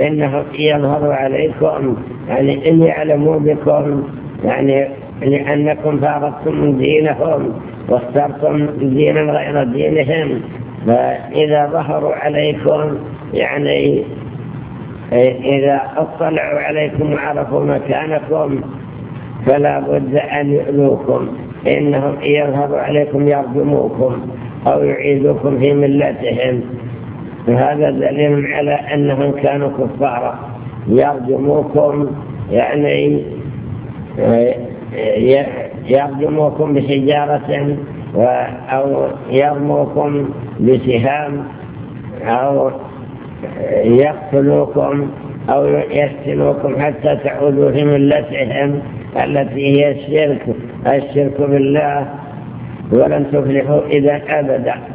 إنهم يظهروا عليكم يعني إن يعلموا بكم يعني لأنكم فارقتم دينهم واخترتم دينا غير دينهم، فإذا ظهروا عليكم يعني إذا اطلعوا عليكم وعرفوا مكانكم فلا بد أن يؤذوكم، إنهم يظهروا عليكم يرجموكم أو يعيدوكم في ملتهم. هذا دليل على أنهم كانوا كفارا، يرجموكم يعني يرجموكم بحجارة أو يرموكم بسهام أو يقتلوكم أو يفتنوكم حتى تعودوا في ملتهم التي هي الشرك بالله، ولن تفلحوا إذا أبدا.